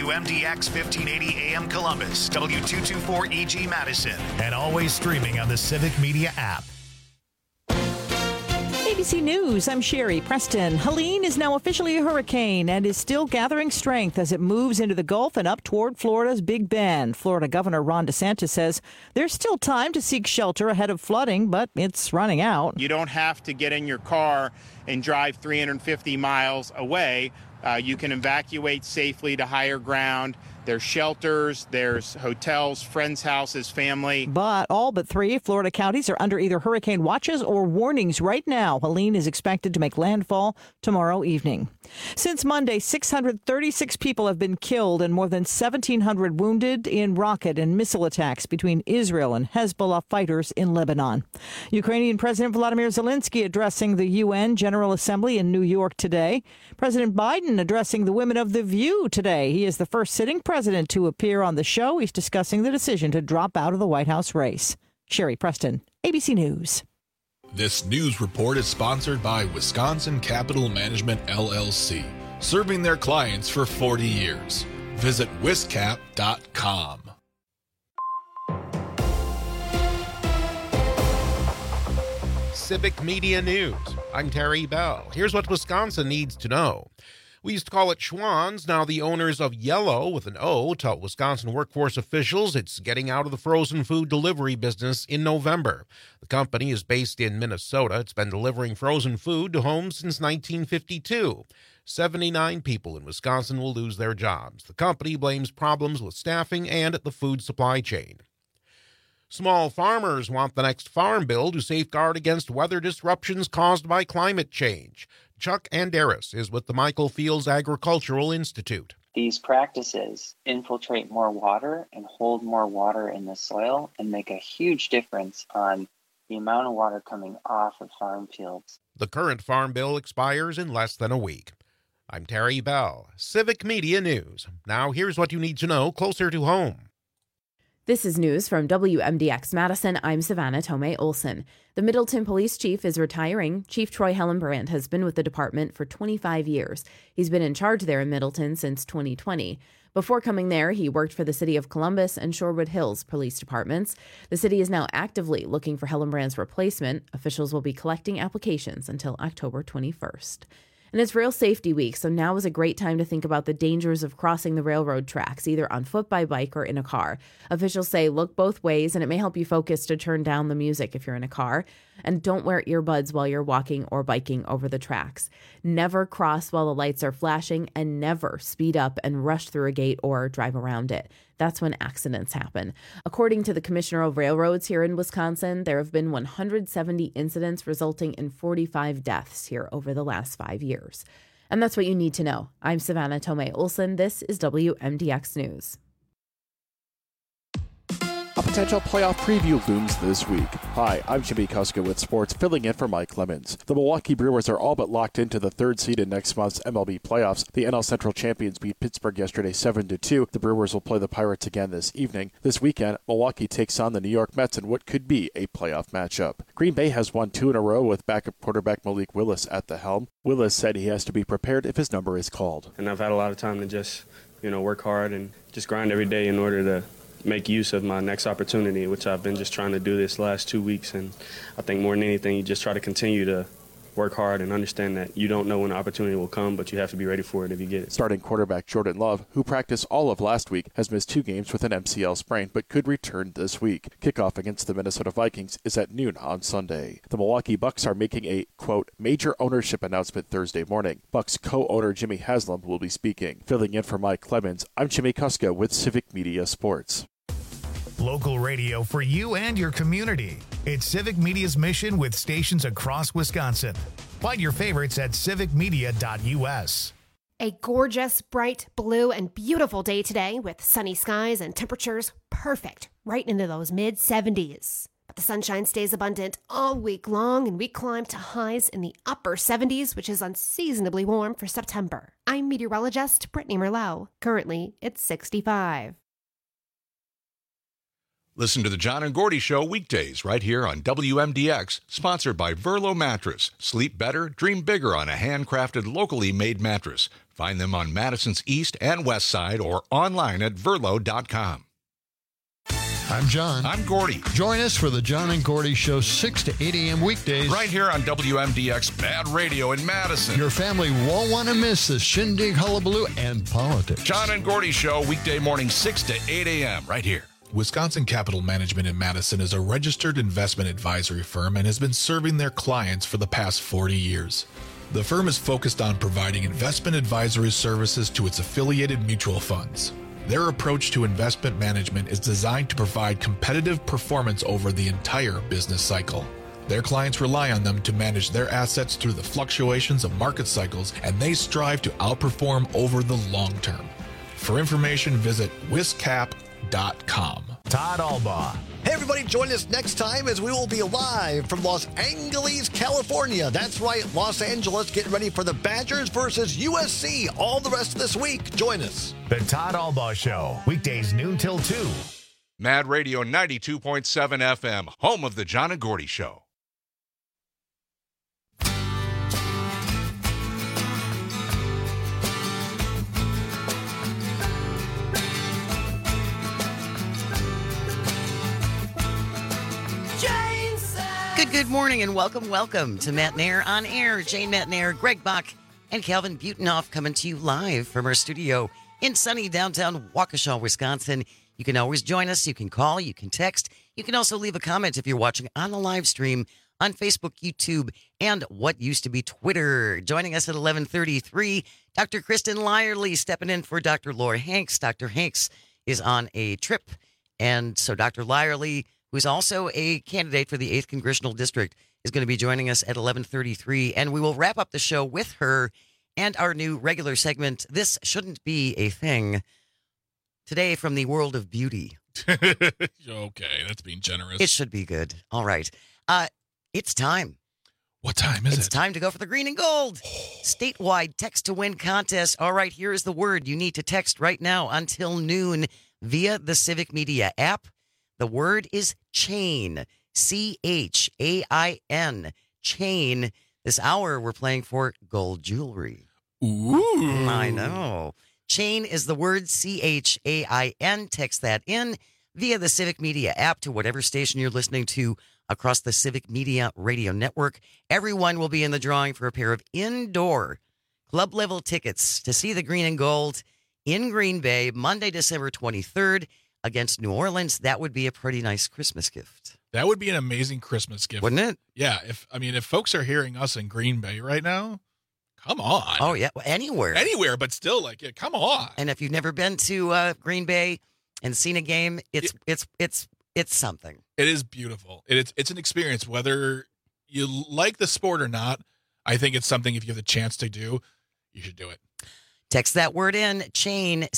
WMDX 1580 AM Columbus, W224EG Madison, and always streaming on the Civic Media app. ABC News, I'm Sherry Preston. Helene is now officially a hurricane and is still gathering strength as it moves into the Gulf and up toward Florida's Big Bend. Florida Governor Ron DeSantis says there's still time to seek shelter ahead of flooding, but it's running out. You don't have to get in your car and drive 350 miles away. You can evacuate safely to higher ground. There's shelters, there's hotels, friends' houses, family. But all but 3 Florida counties are under either hurricane watches or warnings right now. Helene is expected to make landfall tomorrow evening. Since Monday, 636 people have been killed and more than 1,700 wounded in rocket and missile attacks between Israel and Hezbollah fighters in Lebanon. Ukrainian President Volodymyr Zelensky addressing the UN General Assembly in New York today. President Biden addressing the women of The View today. He is the first sitting president to appear on the show. He's discussing the decision to drop out of the White House race. Sherry Preston, ABC News. This news report is sponsored by Wisconsin Capital Management, LLC, serving their clients for 40 years. Visit wiscap.com. Civic Media News. I'm Terry Bell. Here's what Wisconsin needs to know. We used to call it Schwann's. Now the owners of Yellow, with an O, tell Wisconsin workforce officials it's getting out of the frozen food delivery business in November. The company is based in Minnesota. It's been delivering frozen food to homes since 1952. 79 people in Wisconsin will lose their jobs. The company blames problems with staffing and the food supply chain. Small farmers want the next farm bill to safeguard against weather disruptions caused by climate change. Chuck Anderis is with the Michael Fields Agricultural Institute. These practices infiltrate more water and hold more water in the soil and make a huge difference on the amount of water coming off of farm fields. The current farm bill expires in less than a week. I'm Terry Bell, Civic Media News. Now here's what you need to know closer to home. This is news from WMDX Madison. I'm Savannah Tomei Olson. The Middleton Police Chief is retiring. Chief Troy Hellenbrand has been with the department for 25 years. He's been in charge there in Middleton since 2020. Before coming there, he worked for the City of Columbus and Shorewood Hills Police Departments. The city is now actively looking for Hellenbrand's replacement. Officials will be collecting applications until October 21st. And it's Rail Safety Week, so now is a great time to think about the dangers of crossing the railroad tracks, either on foot, by bike, or in a car. Officials say look both ways, and it may help you focus to turn down the music if you're in a car. And don't wear earbuds while you're walking or biking over the tracks. Never cross while the lights are flashing, and never speed up and rush through a gate or drive around it. That's when accidents happen. According to the Commissioner of Railroads here in Wisconsin, there have been 170 incidents resulting in 45 deaths here over the last 5 years. And that's what you need to know. I'm Savannah Tomei Olson. This is WMDX News. A potential playoff preview looms this week. Hi, I'm Jimmy Kuska with sports, filling in for Mike Lemons. The Milwaukee Brewers are all but locked into the 3rd seed in next month's MLB playoffs. The NL Central champions beat Pittsburgh yesterday 7-2. The Brewers will play the Pirates again this evening. This weekend, Milwaukee takes on the New York Mets in what could be a playoff matchup. Green Bay has won 2 in a row with backup quarterback Malik Willis at the helm. Willis said he has to be prepared if his number is called. And I've had a lot of time to just, work hard and just grind every day in order to make use of my next opportunity, which I've been just trying to do this last 2 weeks. And I think more than anything, you just try to continue to work hard and understand that you don't know when the opportunity will come, but you have to be ready for it if you get it. Starting quarterback Jordan Love, who practiced all of last week, has missed 2 games with an MCL sprain, but could return this week. Kickoff against the Minnesota Vikings is at noon on Sunday. The Milwaukee Bucks are making a, quote, major ownership announcement Thursday morning. Bucks co-owner Jimmy Haslam will be speaking. Filling in for Mike Clemens, I'm Jimmy Kuska with Civic Media Sports. Local radio for you and your community. It's Civic Media's mission with stations across Wisconsin. Find your favorites at civicmedia.us. A gorgeous, bright, blue, and beautiful day today with sunny skies and temperatures perfect right into those mid-70s. But the sunshine stays abundant all week long, and we climb to highs in the upper 70s, which is unseasonably warm for September. I'm meteorologist Brittany Merlot. Currently, it's 65. Listen to the John and Gordy Show weekdays right here on WMDX, sponsored by Verlo Mattress. Sleep better, dream bigger on a handcrafted, locally made mattress. Find them on Madison's East and West Side or online at Verlo.com. I'm John. I'm Gordy. Join us for the John and Gordy Show 6 to 8 a.m. weekdays. Right here on WMDX Bad Radio in Madison. Your family won't want to miss this shindig, hullabaloo, and politics. John and Gordy Show weekday morning 6 to 8 a.m. right here. Wisconsin Capital Management in Madison is a registered investment advisory firm and has been serving their clients for the past 40 years. The firm is focused on providing investment advisory services to its affiliated mutual funds. Their approach to investment management is designed to provide competitive performance over the entire business cycle. Their clients rely on them to manage their assets through the fluctuations of market cycles, and they strive to outperform over the long term. For information, visit wiscap.com. Todd Albaugh. Hey, everybody, join us next time as we will be live from Los Angeles, California. That's right, Los Angeles, getting ready for the Badgers versus USC all the rest of this week. Join us. The Todd Albaugh Show, weekdays noon till 2. Mad Radio 92.7 FM, home of the John and Gordy Show. Good morning and welcome to Matt Nair on Air. Jane Matt Nair, Greg Bach, and Calvin Butenhoff coming to you live from our studio in sunny downtown Waukesha, Wisconsin. You can always join us. You can call. You can text. You can also leave a comment if you're watching on the live stream on Facebook, YouTube, and what used to be Twitter. Joining us at 11:33, Dr. Kristen Lyerly stepping in for Dr. Laura Hanks. Dr. Hanks is on a trip, and so Dr. Lyerly, who's also a candidate for the 8th Congressional District, is going to be joining us at 11:33, and we will wrap up the show with her and our new regular segment, This Shouldn't Be a Thing, today from the world of beauty. Okay, that's being generous. It should be good. All right. It's time. What time is it? It's time to go for the green and gold. Statewide text to win contest. All right, here is the word you need to text right now until noon via the Civic Media app. The word is chain, CHAIN, chain. This hour, we're playing for gold jewelry. Ooh. I know. Chain is the word, CHAIN. Text that in via the Civic Media app to whatever station you're listening to across the Civic Media radio network. Everyone will be in the drawing for a pair of indoor club-level tickets to see the green and gold in Green Bay, Monday, December 23rd. Against New Orleans. That would be a pretty nice Christmas gift. That would be an amazing Christmas gift. Wouldn't it? Yeah. If folks are hearing us in Green Bay right now, come on. Oh, yeah. Well, anywhere. But still, come on. And if you've never been to Green Bay and seen a game, it's something. It is beautiful. It's an experience. Whether you like the sport or not, I think it's something, if you have the chance to do, you should do it. Text that word in, chain,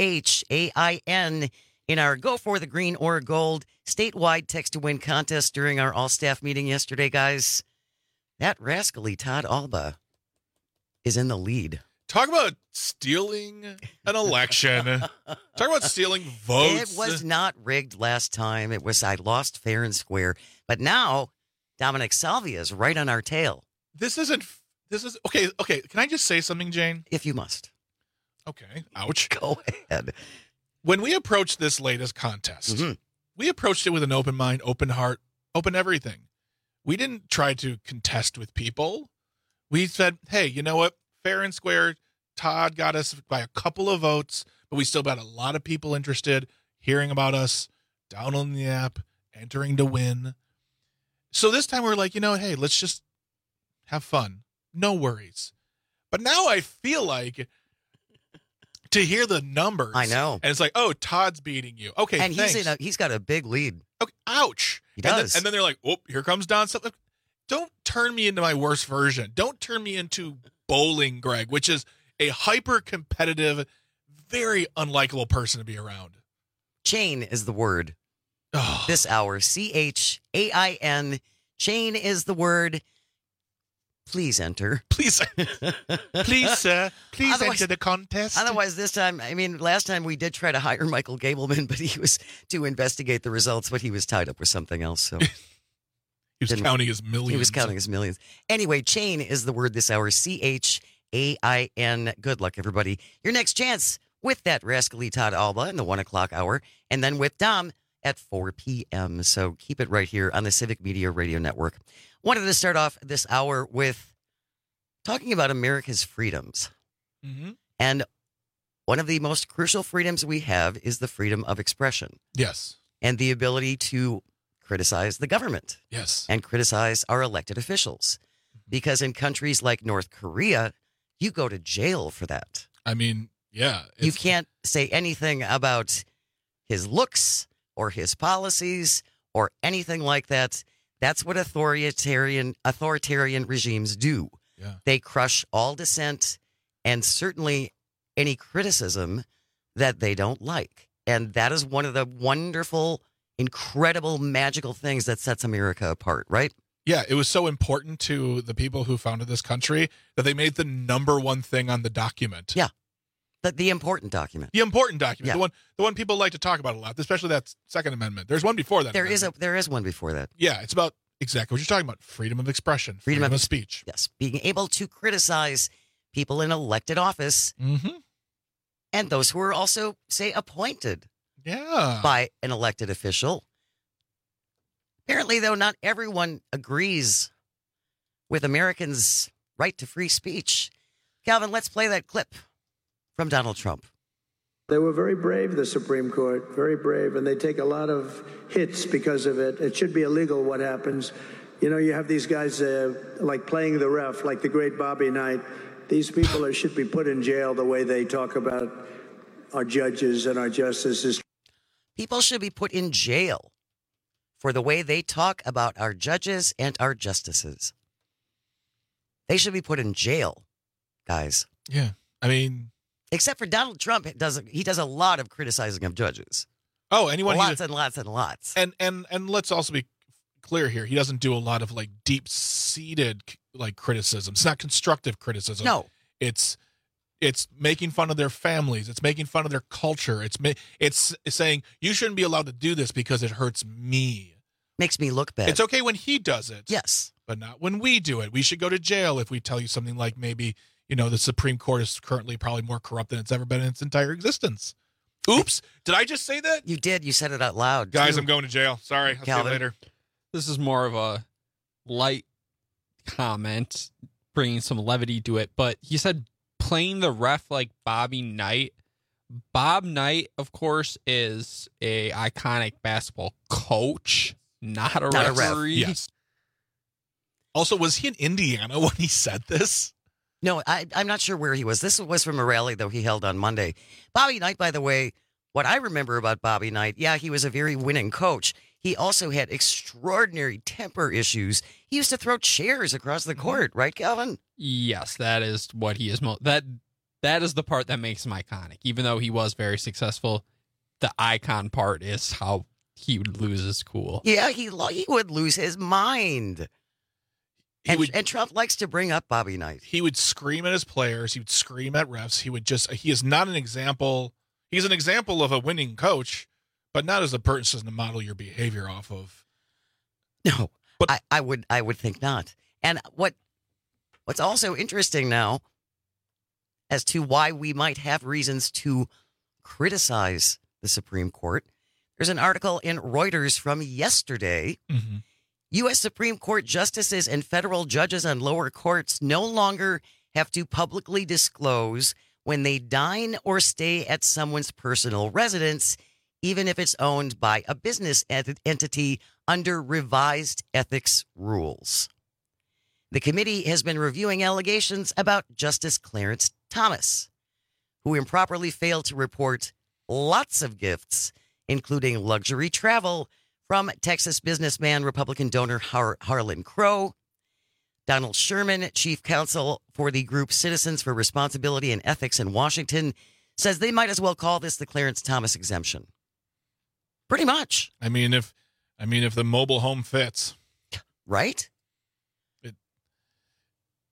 CHAIN, in our Go for the Green or Gold statewide text to win contest during our all-staff meeting yesterday, guys. That rascally Todd Albaugh is in the lead. Talk about stealing an election. Talk about stealing votes. It was not rigged last time. It was, I lost fair and square. But now, Dominic Salvia is right on our tail. This is, okay. Can I just say something, Jane? If you must. Okay. Ouch. Go ahead. When we approached this latest contest, we approached it with an open mind, open heart, open everything. We didn't try to contest with people. We said, hey, you know what? Fair and square. Todd got us by a couple of votes, but we still got a lot of people interested, hearing about us, downloading the app, entering to win. So this time we're like, hey, let's just have fun. No worries. But now I feel like, to hear the numbers, I know, and it's like, oh, Todd's beating you. Okay, and thanks. he's got a big lead. Okay, ouch. He does. And then they're like, oh, here comes Don. Don't turn me into my worst version. Don't turn me into Bowling Greg, which is a hyper-competitive, very unlikable person to be around. Chain is the word. This hour, CHAIN. Chain is the word. please enter. Please, sir, please enter the contest. Otherwise, this time, last time we did try to hire Michael Gableman, but he was to investigate the results, but he was tied up with something else. So he was counting his millions. He was counting his millions. Anyway, chain is the word this hour. CHAIN. Good luck, everybody. Your next chance with that rascally Todd Alba in the 1 o'clock hour, and then with Dom at 4 p.m. So keep it right here on the Civic Media Radio Network. Wanted to start off this hour with talking about America's freedoms. Mm-hmm. And one of the most crucial freedoms we have is the freedom of expression. Yes. And the ability to criticize the government. Yes. And criticize our elected officials. Because in countries like North Korea, you go to jail for that. Yeah. You can't say anything about his looks or his policies or anything like that. That's what authoritarian regimes do. Yeah. They crush all dissent and certainly any criticism that they don't like. And that is one of the wonderful, incredible, magical things that sets America apart, right? Yeah, it was so important to the people who founded this country that they made the number one thing on the document. Yeah. The important document. The important document. Yeah. The one people like to talk about a lot, especially that Second Amendment. There's one before that. There is one before that. Yeah, it's about exactly what you're talking about. Freedom of expression. Freedom of speech. Yes. Being able to criticize people in elected office. Mm-hmm. And those who are also, say, appointed by an elected official. Apparently, though, not everyone agrees with Americans' right to free speech. Calvin, let's play that clip from Donald Trump. They were very brave, the Supreme Court, very brave, and they take a lot of hits because of it. It should be illegal what happens. You know, you have these guys like playing the ref, like the great Bobby Knight. These people should be put in jail the way they talk about our judges and our justices. People should be put in jail for the way they talk about our judges and our justices. They should be put in jail, guys. Yeah, except for Donald Trump, he does a lot of criticizing of judges. Oh, anyone? Lots and lots and lots. And let's also be clear here. He doesn't do a lot of deep-seated criticism. It's not constructive criticism. No, it's making fun of their families. It's making fun of their culture. It's saying you shouldn't be allowed to do this because it hurts me. Makes me look bad. It's okay when he does it. Yes, but not when we do it. We should go to jail if we tell you something like maybe, the Supreme Court is currently probably more corrupt than it's ever been in its entire existence. Oops. Did I just say that? You did. You said it out loud. Guys, I'm going to jail. Sorry. I'll see you later. This is more of a light comment, bringing some levity to it. But he said playing the ref like Bobby Knight. Bob Knight, of course, is a iconic basketball coach, not a referee. Yes. Also, was he in Indiana when he said this? No, I'm not sure where he was. This was from a rally, though, he held on Monday. Bobby Knight, by the way, what I remember about Bobby Knight, he was a very winning coach. He also had extraordinary temper issues. He used to throw chairs across the court, right, Calvin? Yes, that is what he is. That is the part that makes him iconic. Even though he was very successful, the icon part is how he would lose his cool. Yeah, he would lose his mind. And Trump likes to bring up Bobby Knight. He would scream at his players. He would scream at refs. He is not an example. He's an example of a winning coach, but not as a person to model your behavior off of. No, but I would think not. And what's also interesting now as to why we might have reasons to criticize the Supreme Court, there's an article in Reuters from yesterday. Mm-hmm. U.S. Supreme Court justices and federal judges on lower courts no longer have to publicly disclose when they dine or stay at someone's personal residence, even if it's owned by a business entity under revised ethics rules. The committee has been reviewing allegations about Justice Clarence Thomas, who improperly failed to report lots of gifts, including luxury travel, from Texas businessman, Republican donor Harlan Crow. Donald Sherman, chief counsel for the group Citizens for Responsibility and Ethics in Washington, says they might as well call this the Clarence Thomas exemption. Pretty much. If the mobile home fits. Right?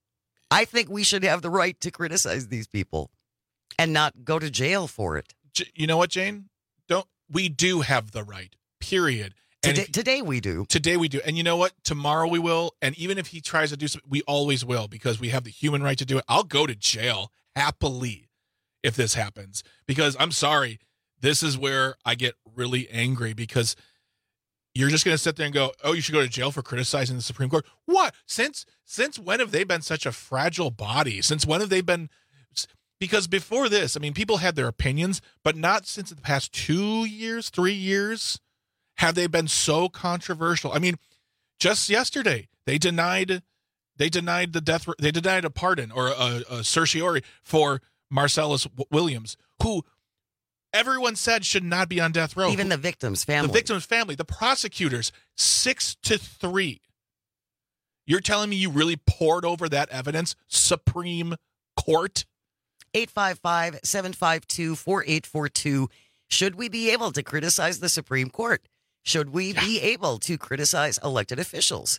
I think we should have the right to criticize these people and not go to jail for it. You know what, Jane? We do have the right, period. And today we do. Today we do. And you know what? Tomorrow we will. And even if he tries to do something, we always will, because we have the human right to do it. I'll go to jail happily if this happens, because I'm sorry. This is where I get really angry, because you're just going to sit there and go, oh, you should go to jail for criticizing the Supreme Court. What? Since when have they been such a fragile body? Since when have they been? Because before this, I mean, people had their opinions, but not since the past 2 years, 3 years, have they been so controversial. I mean, just yesterday, they denied the death. They denied a pardon or a certiorari for Marcellus Williams, who everyone said should not be on death row. Even the victim's family. The victim's family. The prosecutors, 6-3. You're telling me you really poured over that evidence, Supreme Court? 855-752-4842. Should we be able to criticize the Supreme Court? Should we be able to criticize elected officials?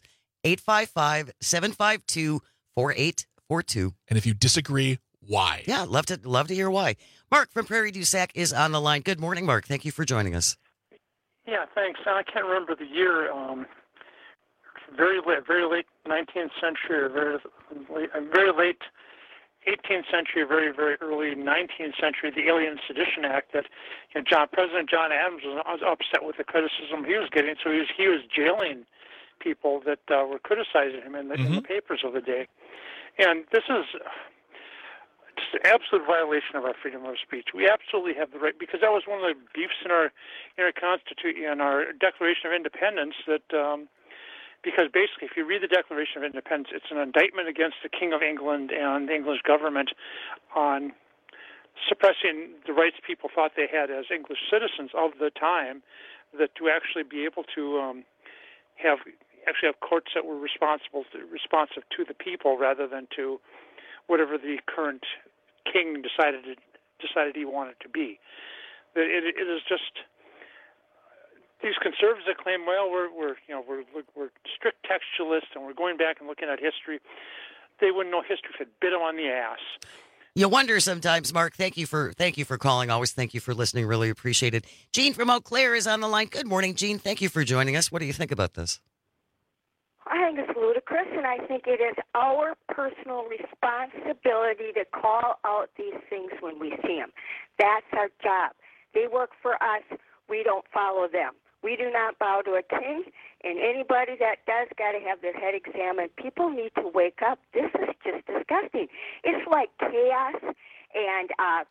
855-752-4842. And if you disagree, why? Yeah, love to hear why. Mark from Prairie du Sac is on the line. Good morning, Mark. Thank you for joining us. Yeah, thanks. I can't remember the year. Very late 19th century, or very late 18th century, very early 19th century, the Alien Sedition Act. That President John Adams was upset with the criticism he was getting, so he was jailing people that were criticizing him in the papers of the day. And this is just an absolute violation of our freedom of speech. We absolutely have the right, because that was one of the beefs in our Constitution, in our Declaration of Independence, that because basically, if you read the Declaration of Independence, it's an indictment against the King of England and the English government on suppressing the rights people thought they had as English citizens of the time, that to actually be able to have courts that were responsive to the people rather than to whatever the current king decided he wanted to be. It is just these conservatives that claim, well, we're strict textualists and we're going back and looking at history. They wouldn't know history if it bit them on the ass. You wonder sometimes, Mark. Thank you for calling. Always thank you for listening. Really appreciate it. Jean from Eau Claire is on the line. Good morning, Jean. Thank you for joining us. What do you think about this? I think it's ludicrous, and I think it is our personal responsibility to call out these things when we see them. That's our job. They work for us. We don't follow them. We do not bow to a king, and anybody that does got to have their head examined. People need to wake up. This is just disgusting. It's like chaos and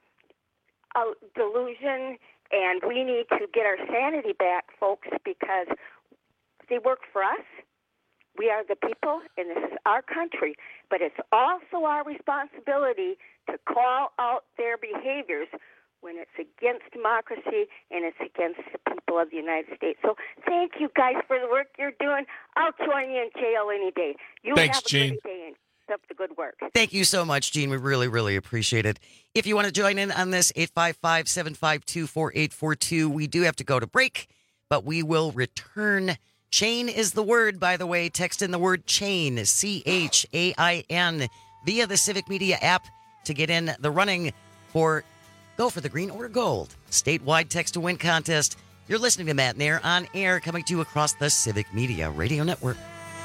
delusion, and we need to get our sanity back, folks, because they work for us. We are the people, and this is our country, but it's also our responsibility to call out their behaviors when it's against democracy and it's against the people of the United States. So thank you guys for the work you're doing. I'll join you in jail any day. Thanks, have a Jean. great day and keep up the good work. Thank you so much, Jean. We really, really appreciate it. If you want to join in on this, 855-752-4842. We do have to go to break, but we will return. Chain is the word, by the way. Text in the word chain, CHAIN, via the Civic Media app to get in the running for Go for the Green or Gold statewide text to win contest. You're listening to Matt Nair on air, coming to you across the Civic Media Radio Network.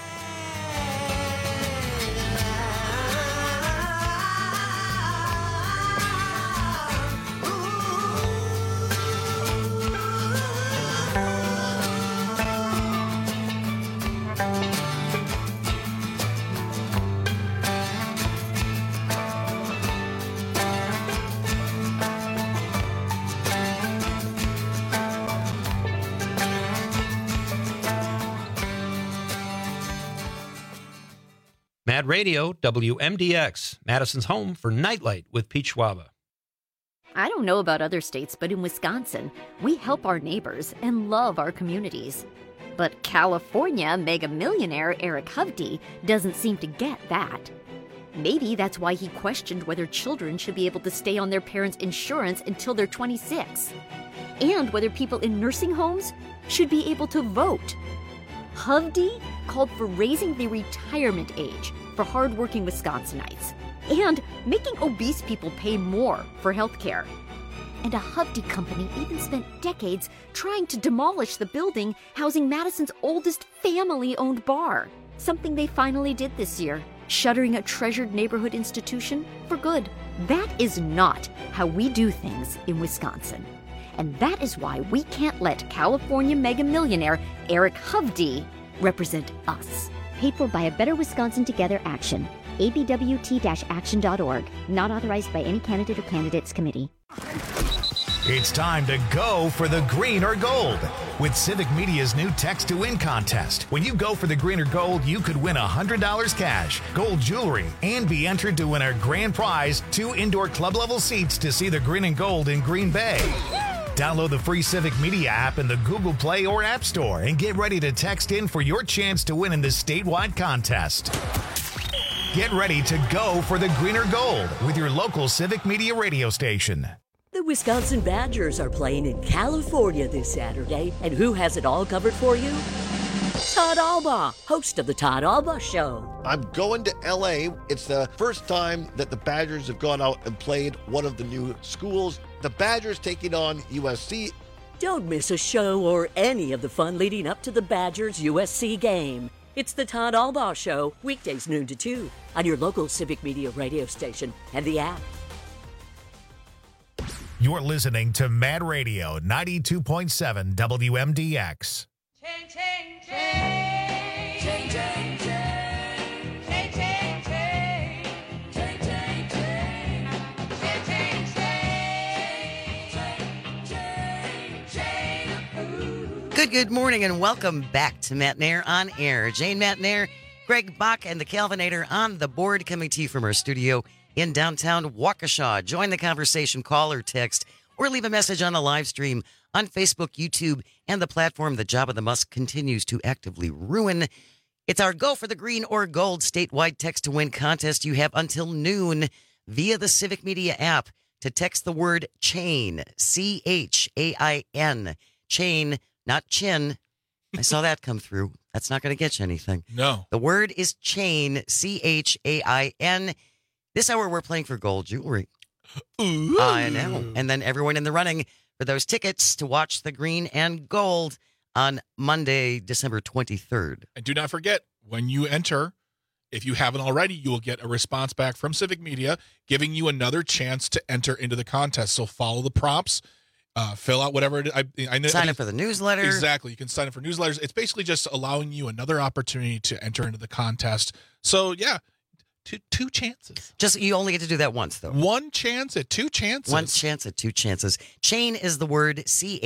Mad Radio, WMDX, Madison's home for Nightlight with Pete Schwaba. I don't know about other states, but in Wisconsin, we help our neighbors and love our communities. But California mega millionaire Eric Hovde doesn't seem to get that. Maybe that's why he questioned whether children should be able to stay on their parents' insurance until they're 26, and whether people in nursing homes should be able to vote. Hovde called for raising the retirement age for hardworking Wisconsinites and making obese people pay more for health care. And a Hovde company even spent decades trying to demolish the building housing Madison's oldest family-owned bar. Something they finally did this year, shuttering a treasured neighborhood institution for good. That is not how we do things in Wisconsin. And that is why we can't let California mega millionaire Eric Hovde represent us. Paid for by a Better Wisconsin Together Action. abwt-action.org. Not authorized by any candidate or candidates committee. It's time to go for the green or gold with Civic Media's new Text to Win contest. When you go for the green or gold, you could win $100 cash, gold jewelry, and be entered to win our grand prize, 2 indoor club-level seats to see the green and gold in Green Bay. Download the free Civic Media app in the Google Play or App Store and get ready to text in for your chance to win in this statewide contest. Get ready to go for the green or gold with your local Civic Media radio station. The Wisconsin Badgers are playing in California this Saturday, and who has it all covered for you? Todd Albaugh, host of the Todd Albaugh Show. I'm going to L.A. It's the first time that the Badgers have gone out and played one of the new schools. The Badgers taking on USC. Don't miss a show or any of the fun leading up to the Badgers-USC game. It's the Todd Albaugh Show, weekdays noon to 2 on your local Civic Media radio station and the app. You're listening to Mad Radio 92.7 WMDX. Good morning and welcome back to Matt Nair on Air. Jane Matt Nair, Greg Bach, and the Calvinator on the board, coming to you from our studio in downtown Waukesha. Join the conversation, call or text, or leave a message on the live stream on Facebook, YouTube, and the platform that Jabba the Musk continues to actively ruin. It's our Go for the Green or Gold statewide text to win contest. You have until noon via the Civic Media app to text the word CHAIN, CHAIN, chain, not chin. I saw that come through. That's not going to get you anything. No. The word is CHAIN, CHAIN. This hour, we're playing for gold jewelry. Ooh. I know. And then everyone in the running for those tickets to watch the green and gold on Monday, December 23rd. And do not forget, when you enter, if you haven't already, you will get a response back from Civic Media giving you another chance to enter into the contest. So follow the prompts. Fill out whatever it is. I know, sign up for the newsletter. Exactly. You can sign up for newsletters. It's basically just allowing you another opportunity to enter into the contest. So, yeah, two chances. Just you only get to do that once, though. One chance at 2 chances. One chance at 2 chances. Chain is the word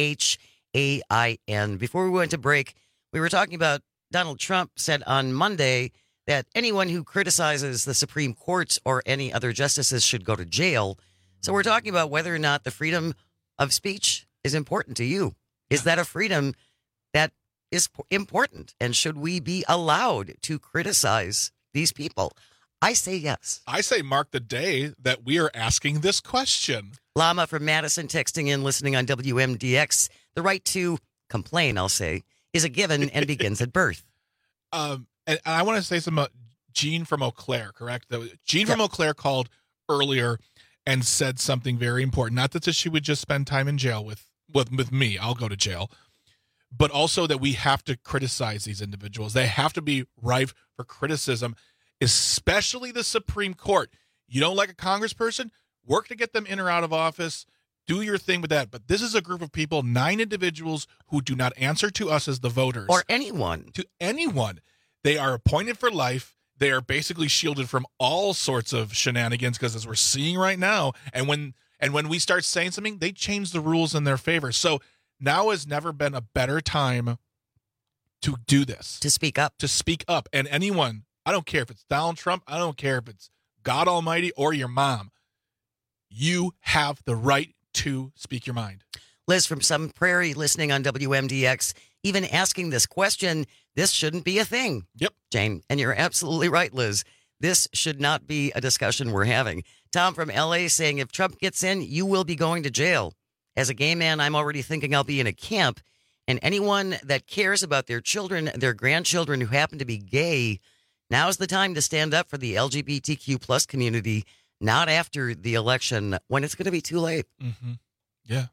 CHAIN. Before we went to break, we were talking about Donald Trump said on Monday that anyone who criticizes the Supreme Court or any other justices should go to jail. So we're talking about whether or not the freedom of speech is important to you. Is that a freedom that is important? And should we be allowed to criticize these people? I say yes. I say mark the day that we are asking this question. Lama from Madison texting in, listening on WMDX. The right to complain, I'll say, is a given and begins at birth. And I want to say something about Jean from Eau Claire, correct? Jean from Eau Claire called earlier and said something very important. Not that she would just spend time in jail with me. I'll go to jail. But also that we have to criticize these individuals. They have to be rife for criticism, especially the Supreme Court. You don't like a congressperson? Work to get them in or out of office. Do your thing with that. But this is a group of people, 9 individuals who do not answer to us as the voters. Or anyone. To anyone. They are appointed for life. They are basically shielded from all sorts of shenanigans because, as we're seeing right now, and when we start saying something, they change the rules in their favor. So now has never been a better time to do this. To speak up. To speak up. And anyone, I don't care if it's Donald Trump, I don't care if it's God Almighty or your mom, you have the right to speak your mind. Liz from Sun Prairie, listening on WMDX, even asking this question. This shouldn't be a thing. Yep. Jane, and you're absolutely right, Liz. This should not be a discussion we're having. Tom from L.A. saying, if Trump gets in, you will be going to jail. As a gay man, I'm already thinking I'll be in a camp And anyone that cares about their children, their grandchildren who happen to be gay, now's the time to stand up for the LGBTQ plus community, not after the election when it's going to be too late. Mm-hmm. Yeah.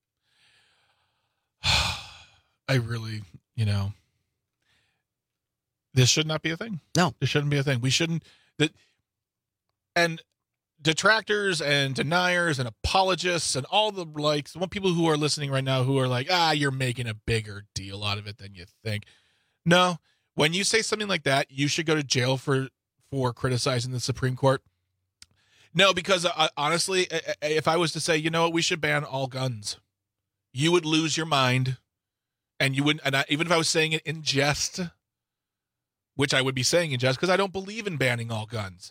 I really, this should not be a thing. No. This shouldn't be a thing. We shouldn't. And detractors and deniers and apologists and all the people who are listening right now who are like, you're making a bigger deal out of it than you think. No. When you say something like that, you should go to jail for criticizing the Supreme Court. No, because honestly, if I was to say, we should ban all guns, you would lose your mind, and you wouldn't. And even if I was saying it in jest, which I would be saying in jest, because I don't believe in banning all guns,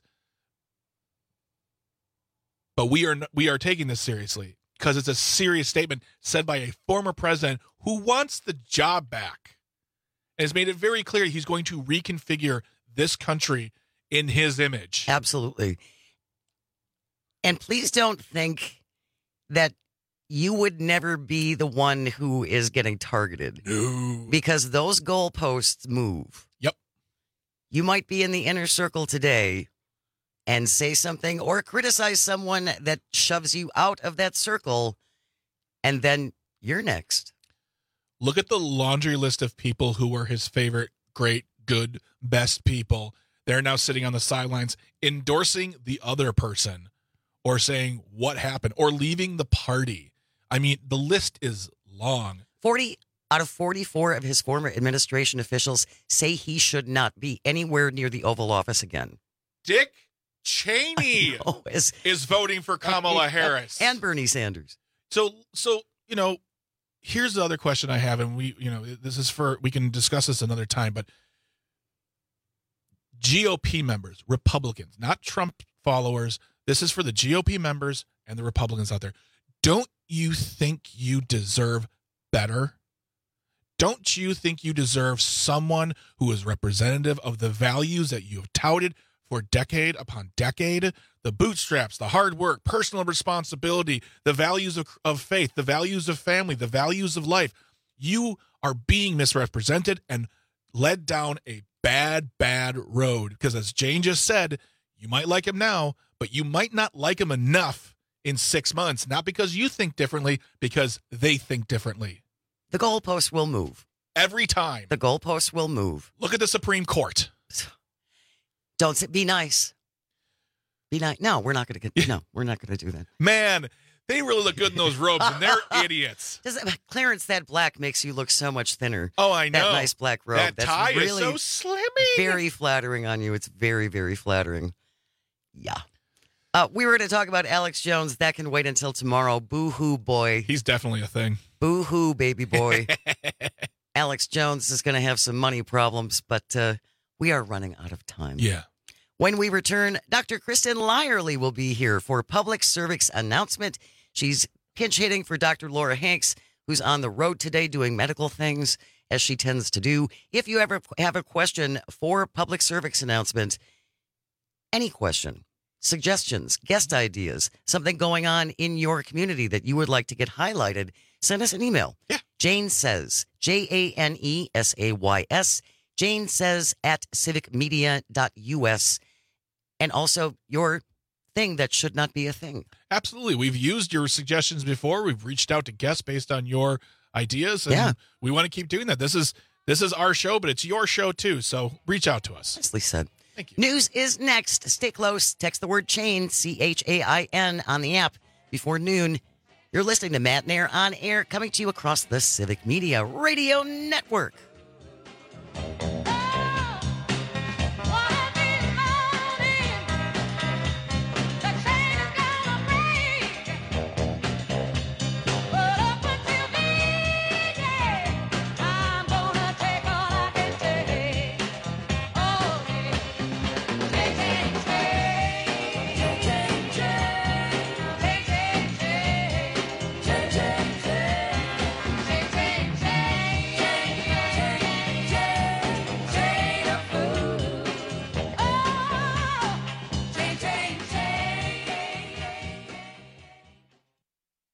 but we are taking this seriously because it's a serious statement said by a former president who wants the job back, and has made it very clear he's going to reconfigure this country in his image. Absolutely. And please don't think that you would never be the one who is getting targeted. No. Because those goalposts move. Yep. You might be in the inner circle today and say something or criticize someone that shoves you out of that circle, and then you're next. Look at the laundry list of people who were his favorite, great, good, best people. They're now sitting on the sidelines endorsing the other person, or saying what happened, or leaving the party. I mean, the list is long. 40 out of 44 of his former administration officials say he should not be anywhere near the Oval Office again. Dick Cheney is voting for Kamala Harris. And Bernie Sanders. So here's the other question I have, and we can discuss this another time, but GOP members, Republicans, not Trump followers, this is for the GOP members and the Republicans out there. Don't you think you deserve better? Don't you think you deserve someone who is representative of the values that you have touted for decade upon decade? The bootstraps, the hard work, personal responsibility, the values of faith, the values of family, the values of life. You are being misrepresented and led down a bad road. Because as Jane just said, you might like him now, but you might not like him enough in 6 months, not because you think differently, because they think differently. The goalpost will move. Every time. The goalpost will move. Look at the Supreme Court. Be nice. Be nice. No, we're not going to do that. Man, they really look good in those robes, and they're idiots. Clarence, that black makes you look so much thinner. Oh, I know. That nice black robe. That tie is really so slimming. Very flattering on you. It's very, very flattering. Yeah. We were going to talk about Alex Jones. That can wait until tomorrow. Boo-hoo, boy. He's definitely a thing. Boo-hoo, baby boy. Alex Jones is going to have some money problems, but we are running out of time. Yeah. When we return, Dr. Kristen Lyerly will be here for public service announcement. She's pinch hitting for Dr. Laura Hanks, who's on the road today doing medical things, as she tends to do. If you ever have a question for public service announcement, any question, suggestions, guest ideas, something going on in your community that you would like to get highlighted, send us an email. Yeah. Jane Says, JANESAYS, Jane Says at civicmedia.us, and also your thing that should not be a thing. Absolutely. We've used your suggestions before. We've reached out to guests based on your ideas, and we want to keep doing that. This is our show, but it's your show too, so reach out to us. Nicely said. Thank you. News is next. Stay close. Text the word CHAIN, CHAIN, on the app before noon. You're listening to Matt Nair on air, coming to you across the Civic Media Radio Network.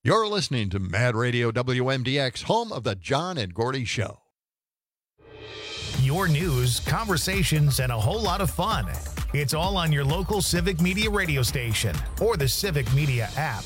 You're listening to Mad Radio WMDX, home of the John and Gordy Show. Your news, conversations, and a whole lot of fun. It's all on your local Civic Media radio station or the Civic Media app.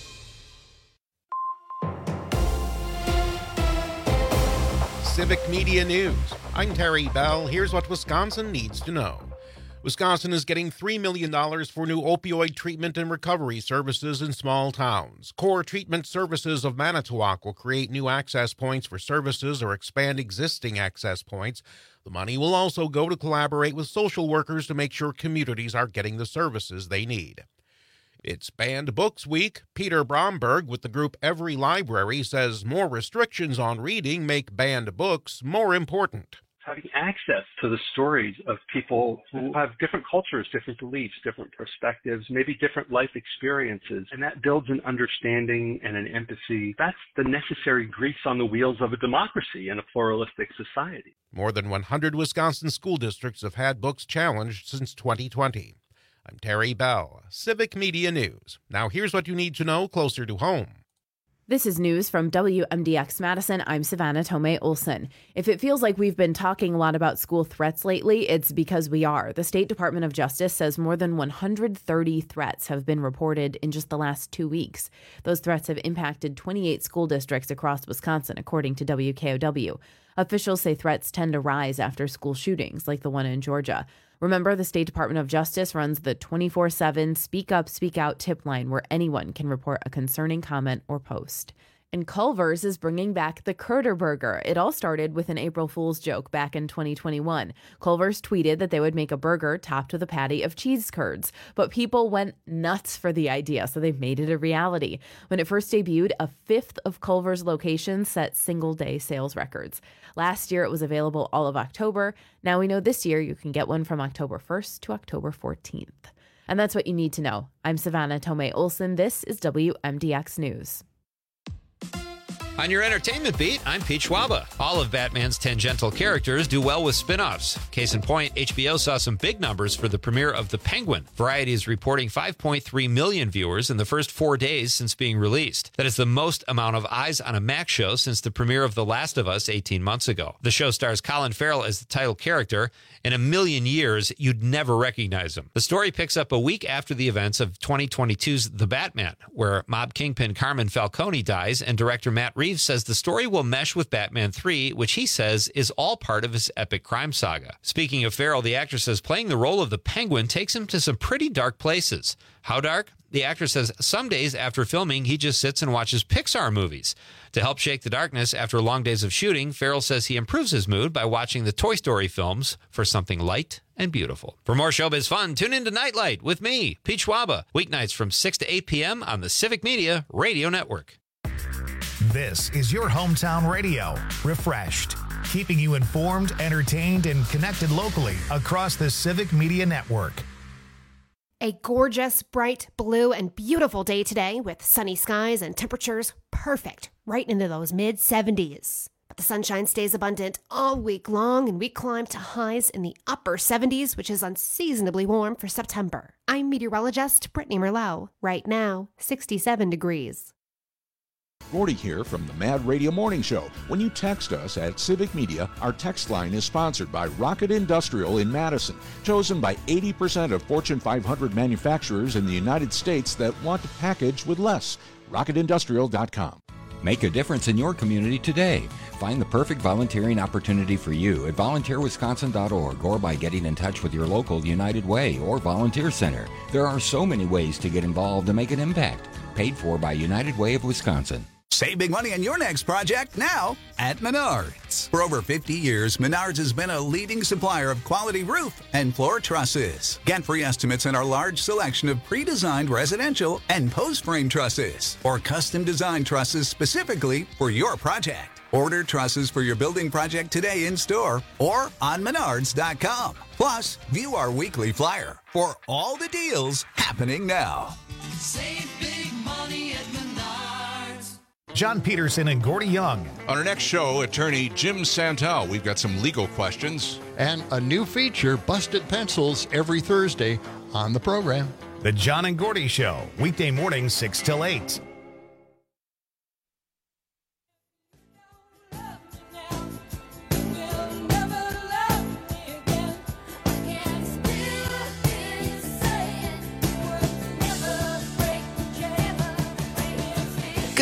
Civic Media News. I'm Terry Bell. Here's what Wisconsin needs to know. Wisconsin is getting $3 million for new opioid treatment and recovery services in small towns. Core Treatment Services of Manitowoc will create new access points for services or expand existing access points. The money will also go to collaborate with social workers to make sure communities are getting the services they need. It's Banned Books Week. Peter Bromberg with the group Every Library says more restrictions on reading make banned books more important. Having access to the stories of people who have different cultures, different beliefs, different perspectives, maybe different life experiences, and that builds an understanding and an empathy. That's the necessary grease on the wheels of a democracy and a pluralistic society. More than 100 Wisconsin school districts have had books challenged since 2020. I'm Terry Bell, Civic Media News. Now here's what you need to know closer to home. This is news from WMDX Madison. I'm Savannah Tomei Olson. If it feels like we've been talking a lot about school threats lately, it's because we are. The State Department of Justice says more than 130 threats have been reported in just the last 2 weeks. Those threats have impacted 28 school districts across Wisconsin, according to WKOW. Officials say threats tend to rise after school shootings, like the one in Georgia. Remember, the State Department of Justice runs the 24/7 Speak Up, Speak Out tip line where anyone can report a concerning comment or post. And Culver's is bringing back the Curder Burger. It all started with an April Fool's joke back in 2021. Culver's tweeted that they would make a burger topped with a patty of cheese curds, but people went nuts for the idea, so they made it a reality. When it first debuted, a fifth of Culver's locations set single-day sales records. Last year, it was available all of October. Now we know this year you can get one from October 1st to October 14th. And that's what you need to know. I'm Savannah Tomei Olson. This is WMDX News. On your entertainment beat, I'm Pete Schwaba. All of Batman's tangential characters do well with spin-offs. Case in point, HBO saw some big numbers for the premiere of The Penguin. Variety is reporting 5.3 million viewers in the first 4 days since being released. That is the most amount of eyes on a Max show since the premiere of The Last of Us 18 months ago. The show stars Colin Farrell as the title character. In a million years, you'd never recognize him. The story picks up a week after the events of 2022's The Batman, where mob kingpin Carmine Falcone dies, and director Matt Reeves says the story will mesh with Batman 3, which he says is all part of his epic crime saga. Speaking of Farrell, the actor says playing the role of the Penguin takes him to some pretty dark places. How dark? The actor says some days after filming, he just sits and watches Pixar movies. To help shake the darkness after long days of shooting, Farrell says he improves his mood by watching the Toy Story films for something light and beautiful. For more showbiz fun, tune in to Nightlight with me, Pete Schwaba, weeknights from 6 to 8 p.m. on the Civic Media Radio Network. This is your hometown radio, refreshed, keeping you informed, entertained, and connected locally across the Civic Media Network. A gorgeous, bright blue and beautiful day today with sunny skies and temperatures perfect right into those mid-70s. But the sunshine stays abundant all week long and we climb to highs in the upper 70s, which is unseasonably warm for September. I'm meteorologist Brittany Merlot. Right now, 67 degrees. Gordy here from the Mad Radio Morning Show. When you text us at Civic Media, our text line is sponsored by Rocket Industrial in Madison, chosen by 80% of Fortune 500 manufacturers in the United States that want to package with less. RocketIndustrial.com. Make a difference in your community today. Find the perfect volunteering opportunity for you at volunteerwisconsin.org or by getting in touch with your local United Way or Volunteer Center. There are so many ways to get involved and make an impact. Paid for by United Way of Wisconsin. Save big money on your next project now at Menards. For over 50 years, Menards has been a leading supplier of quality roof and floor trusses. Get free estimates on our large selection of pre-designed residential and post-frame trusses or custom design trusses specifically for your project. Order trusses for your building project today in store or on Menards.com. Plus, view our weekly flyer for all the deals happening now. Save big money at Menards. John Peterson and Gordy Young. On our next show, attorney Jim Santel. We've got some legal questions. And a new feature, Busted Pencils, every Thursday on the program. The John and Gordy Show, weekday mornings 6 till 8.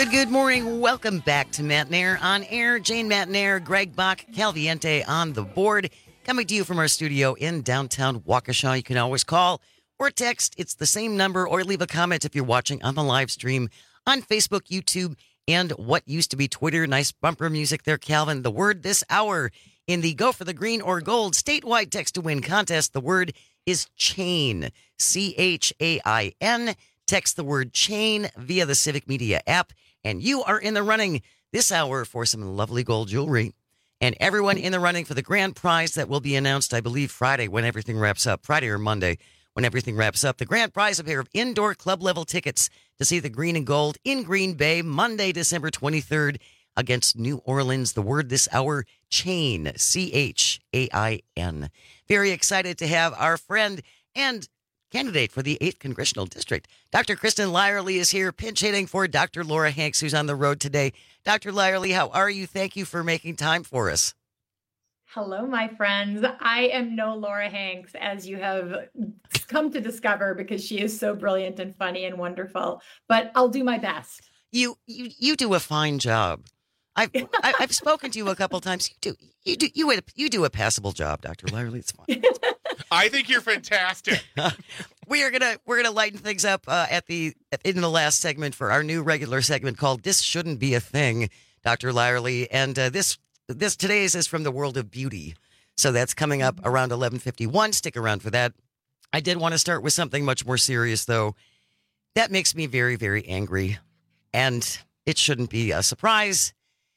Good morning. Welcome back to Matt Nair on Air. Jane Matt Nair, Greg Bach, Calviente on the board. Coming to you from our studio in downtown Waukesha. You can always call or text. It's the same number, or leave a comment if you're watching on the live stream on Facebook, YouTube, and what used to be Twitter. Nice bumper music there, Calvin. The word this hour in the Go for the Green or Gold statewide text to win contest, the word is chain. CHAIN. Text the word chain via the Civic Media app, and you are in the running this hour for some lovely gold jewelry. And everyone in the running for the grand prize that will be announced, I believe, Friday when everything wraps up. Friday or Monday when everything wraps up. The grand prize, a pair of indoor club-level tickets to see the Green and Gold in Green Bay, Monday, December 23rd, against New Orleans. The word this hour, chain, CHAIN. Very excited to have our friend and candidate for the 8th Congressional District. Dr. Kristen Lyerly is here, pinch hitting for Dr. Laura Hanks, who's on the road today. Dr. Lyerly, how are you? Thank you for making time for us. Hello, my friends. I am no Laura Hanks, as you have come to discover, because she is so brilliant and funny and wonderful, but I'll do my best. You do a fine job. I've spoken to you a couple times. You do a passable job, Dr. Lyerly. It's fine. I think you're fantastic. We're gonna lighten things up in the last segment for our new regular segment called "This Shouldn't Be a Thing," Dr. Lyerly, and this today's is from the world of beauty. So that's coming up around 11:51. Stick around for that. I did want to start with something much more serious, though. That makes me very, very angry, and it shouldn't be a surprise.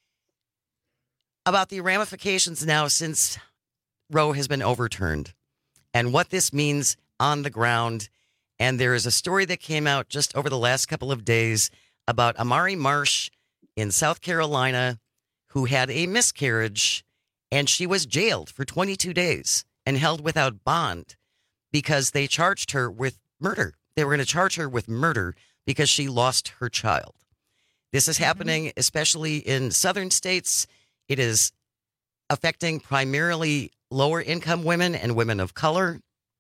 About the ramifications now since Roe has been overturned and what this means on the ground. And there is a story that came out just over the last couple of days about Amari Marsh in South Carolina who had a miscarriage, and she was jailed for 22 days and held without bond because they charged her with murder. They were going to charge her with murder because she lost her child. This is happening especially in southern states. It is affecting primarily lower income women and women of color.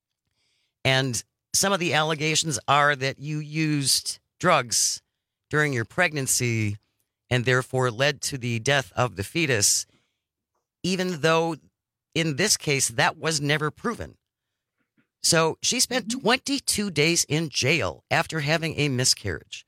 And some of the allegations are that you used drugs during your pregnancy and therefore led to the death of the fetus, even though in this case that was never proven. So she spent 22 days in jail after having a miscarriage.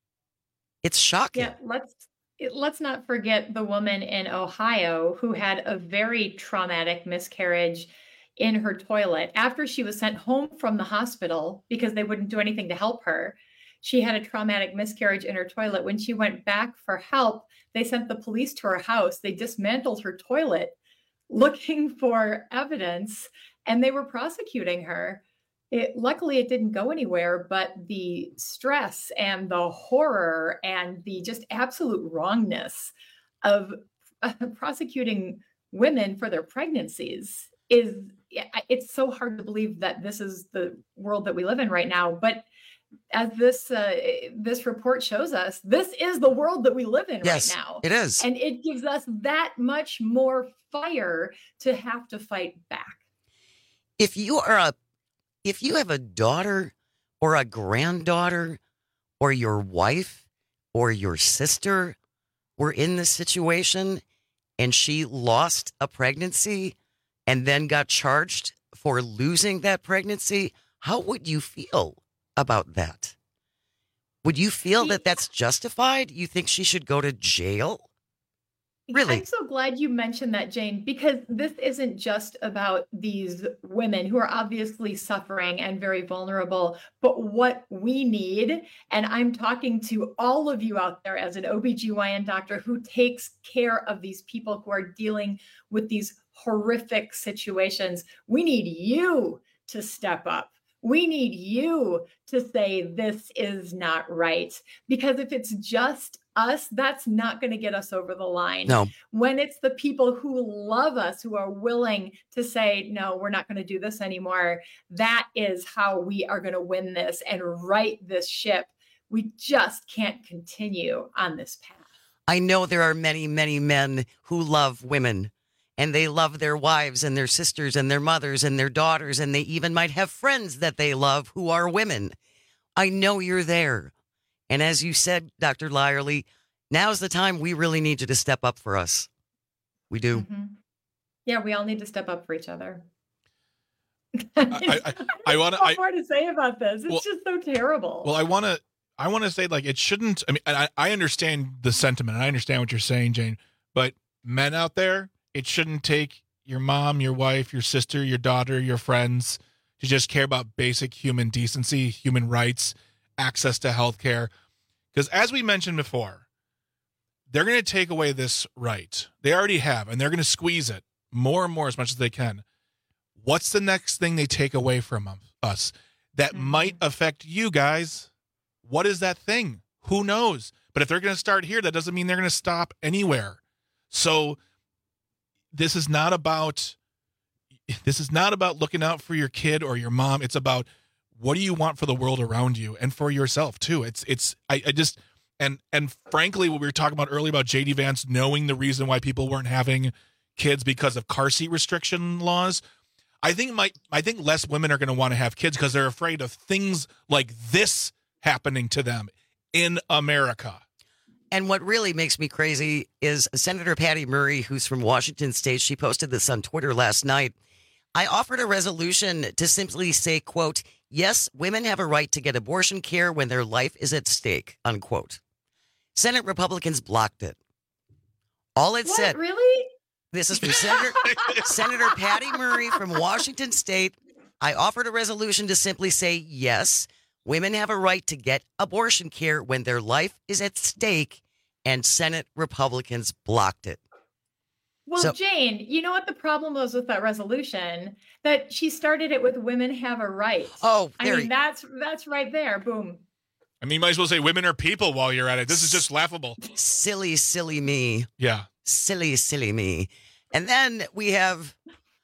It's shocking. Yeah, let's not forget the woman in Ohio who had a very traumatic miscarriage in her toilet. After she was sent home from the hospital because they wouldn't do anything to help her, she had a traumatic miscarriage in her toilet. When she went back for help, they sent the police to her house. They dismantled her toilet looking for evidence, and they were prosecuting her. Luckily, it didn't go anywhere, but the stress and the horror and the just absolute wrongness of prosecuting women for their pregnancies it's so hard to believe that this is the world that we live in right now. But as this report shows us, this is the world that we live in right now. It is. And it gives us that much more fire to have to fight back. If you have a daughter or a granddaughter or your wife or your sister were in this situation and she lost a pregnancy and then got charged for losing that pregnancy, how would you feel about that? Would you feel that that's justified? You think she should go to jail? Really? I'm so glad you mentioned that, Jane, because this isn't just about these women who are obviously suffering and very vulnerable, but what we need, and I'm talking to all of you out there as an OBGYN doctor who takes care of these people who are dealing with these horrific situations. We need you to step up. We need you to say this is not right, because if it's just us, that's not going to get us over the line. No. When it's the people who love us, who are willing to say, no, we're not going to do this anymore, that is how we are going to win this and right this ship. We just can't continue on this path. I know there are many, many men who love women, and they love their wives and their sisters and their mothers and their daughters, and they even might have friends that they love who are women. I know you're there. And as you said, Dr. Lyerly, Now's the time we really need you to step up for us. We do. Mm-hmm. Yeah, we all need to step up for each other. I want to. More to say about this. It's just so terrible. Well, I want to say, like, it shouldn't. I mean, I understand the sentiment. I understand what you're saying, Jane. But men out there, it shouldn't take your mom, your wife, your sister, your daughter, your friends to just care about basic human decency, human rights, access to health care. Because as we mentioned before, they're going to take away this right. They already have, and they're going to squeeze it more and more as much as they can. What's the next thing they take away from us that might affect you guys? What is that thing? Who knows? But if they're going to start here, that doesn't mean they're going to stop anywhere. So this is not about looking out for your kid or your mom. It's about, what do you want for the world around you and for yourself too? And frankly, what we were talking about earlier about JD Vance knowing the reason why people weren't having kids because of car seat restriction laws. I think less women are going to want to have kids because they're afraid of things like this happening to them in America. And what really makes me crazy is Senator Patty Murray, who's from Washington State. She posted this on Twitter last night. I offered a resolution to simply say, quote, yes, women have a right to get abortion care when their life is at stake, unquote. Senate Republicans blocked it. All it said. Really? This is from Senator Patty Murray from Washington State. I offered a resolution to simply say, yes, women have a right to get abortion care when their life is at stake, and Senate Republicans blocked it. Well, Jane, you know what the problem was with that resolution? That she started it with women have a right. Oh, I mean, that's right there. Boom. I mean, you might as well say women are people while you're at it. This is just laughable. Silly, silly me. Yeah. Silly, silly me. And then we have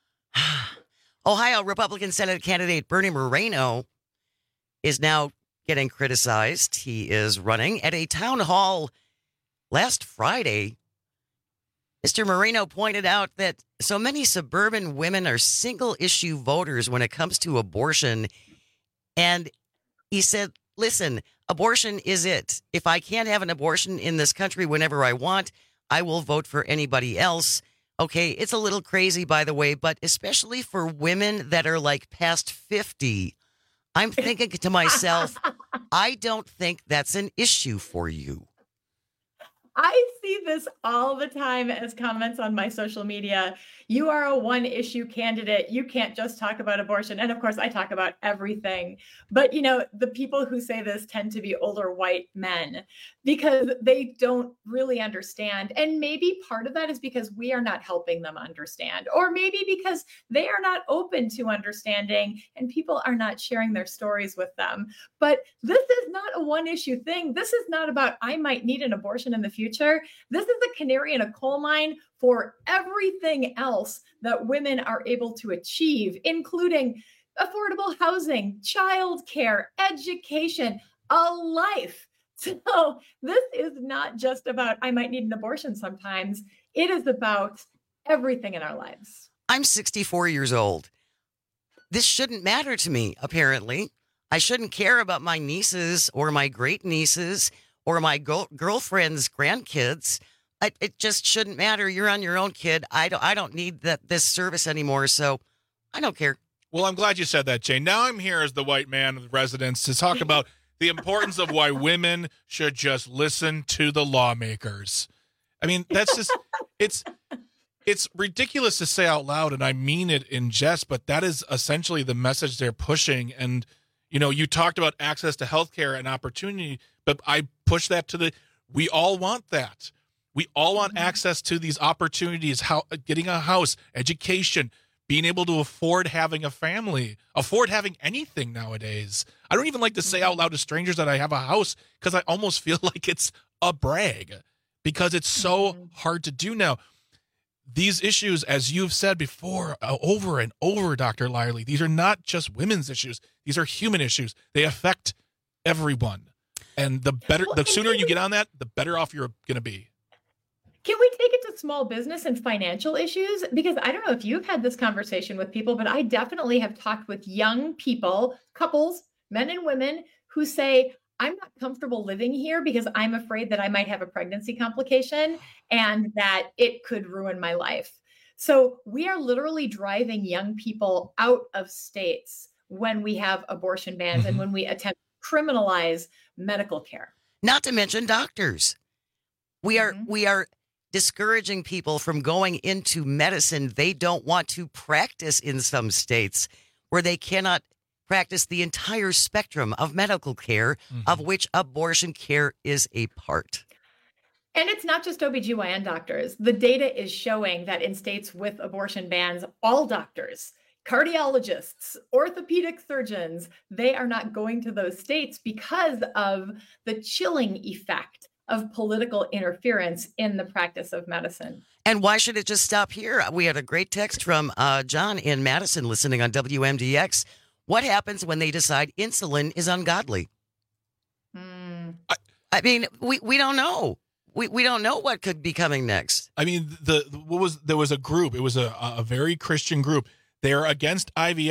Ohio Republican Senate candidate Bernie Moreno is now getting criticized. He is running at a town hall last Friday. Mr. Moreno pointed out that so many suburban women are single-issue voters when it comes to abortion. And he said, listen, abortion is it. If I can't have an abortion in this country whenever I want, I will vote for anybody else. Okay, it's a little crazy, by the way, but especially for women that are like past 50, I'm thinking to myself, I don't think that's an issue for you. I see this all the time as comments on my social media. You are a one-issue candidate. You can't just talk about abortion. And of course, I talk about everything. But, you know, the people who say this tend to be older white men because they don't really understand. And maybe part of that is because we are not helping them understand, or maybe because they are not open to understanding and people are not sharing their stories with them. But this is not a one-issue thing. This is not about, I might need an abortion in the future. This is a canary in a coal mine for everything else that women are able to achieve, including affordable housing, childcare, education, a life. So this is not just about, I might need an abortion sometimes. It is about everything in our lives. I'm 64 years old. This shouldn't matter to me, apparently. I shouldn't care about my nieces or my great nieces or my girlfriend's grandkids. It just shouldn't matter. You're on your own, kid. I don't need this service anymore, so I don't care. Well, I'm glad you said that, Jane. Now I'm here as the white man of residence to talk about the importance of why women should just listen to the lawmakers. I mean, that's just it's ridiculous to say out loud, and I mean it in jest, but that is essentially the message they're pushing. And you know, you talked about access to healthcare and opportunity, but I push that to we all want that. We all want access to these opportunities, getting a house, education, being able to afford having a family, afford having anything nowadays. I don't even like to say out loud to strangers that I have a house because I almost feel like it's a brag because it's so hard to do now. These issues, as you've said before, over and over, Dr. Lyerly, these are not just women's issues. These are human issues. They affect everyone. And the sooner you get on that, the better off you're going to be. Can we take it to small business and financial issues? Because I don't know if you've had this conversation with people, but I definitely have talked with young people, couples, men and women, who say, I'm not comfortable living here because I'm afraid that I might have a pregnancy complication and that it could ruin my life. So we are literally driving young people out of states when we have abortion bans and when we attempt to criminalize medical care. Not to mention doctors. We are discouraging people from going into medicine. They don't want to practice in some states where they cannot practice the entire spectrum of medical care, of which abortion care is a part. And it's not just OBGYN doctors. The data is showing that in states with abortion bans, all doctors, cardiologists, orthopedic surgeons, they are not going to those states because of the chilling effect of political interference in the practice of medicine. And why should it just stop here? We had a great text from John in Madison listening on WMDX. What happens when they decide insulin is ungodly? I mean, we don't know. We don't know what could be coming next. I mean, there was a group. It was a very Christian group. They're against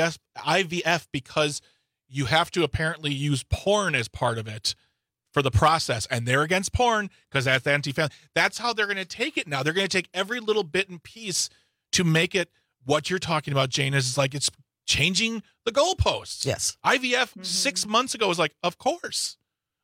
IVF because you have to apparently use porn as part of it for the process, and they're against porn because that's anti-family. That's how they're going to take it now. They're going to take every little bit and piece to make it what you're talking about, Jane. Is like it's changing the goalposts. Yes, IVF 6 months ago was like, of course,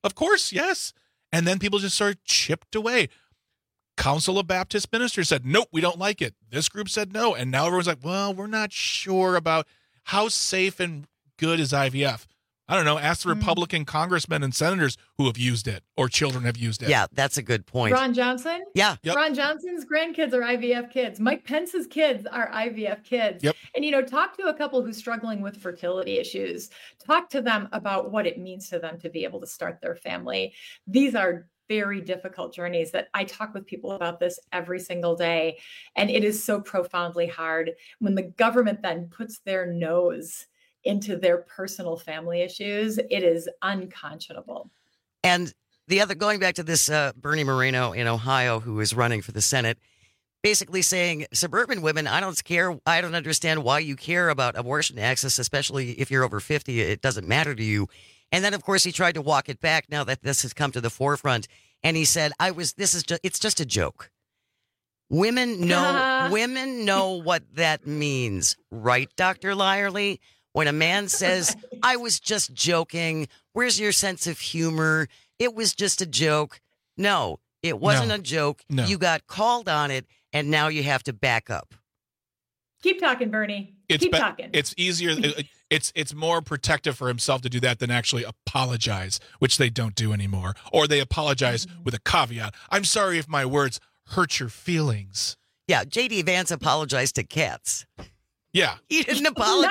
yes. And then people just sort of chipped away. Council of Baptist Ministers said, nope, we don't like it. This group said no. And now everyone's like, well, we're not sure about how safe and good is IVF. I don't know. Ask the Republican congressmen and senators who have used it or children have used it. Yeah, that's a good point. Ron Johnson? Yeah. Yep. Ron Johnson's grandkids are IVF kids. Mike Pence's kids are IVF kids. Yep. And, talk to a couple who's struggling with fertility issues. Talk to them about what it means to them to be able to start their family. These are very difficult journeys that I talk with people about this every single day. And it is so profoundly hard when the government then puts their nose into their personal family issues. It is unconscionable. And going back to this Bernie Moreno in Ohio, who is running for the Senate, basically saying, suburban women, I don't care. I don't understand why you care about abortion access, especially if you're over 50. It doesn't matter to you. And then, of course, he tried to walk it back now that this has come to the forefront. And he said, it's just a joke. Women know what that means. Right, Dr. Lyerly? When a man says, I was just joking, where's your sense of humor? It was just a joke. No, it wasn't a joke. No. You got called on it, and now you have to back up. Keep talking, Bernie. Keep talking. It's easier. It's more protective for himself to do that than actually apologize, which they don't do anymore. Or they apologize with a caveat. I'm sorry if my words hurt your feelings. Yeah, J.D. Vance apologized to cats. Yeah. He didn't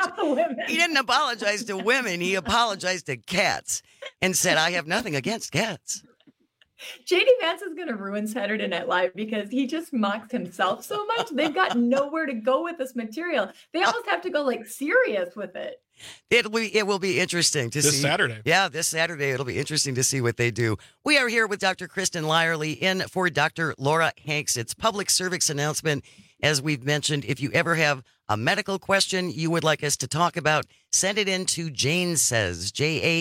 apologize to women. He apologized to cats and said, I have nothing against cats. J.D. Vance is going to ruin Saturday Night Live because he just mocks himself so much. They've got nowhere to go with this material. They almost have to go serious with it. It will be interesting to see. This Saturday. Yeah, this Saturday. It'll be interesting to see what they do. We are here with Dr. Kristen Lyerly in for Dr. Laura Hanks. It's public service announcement. As we've mentioned, if you ever have a medical question you would like us to talk about, send it in to Jane Says,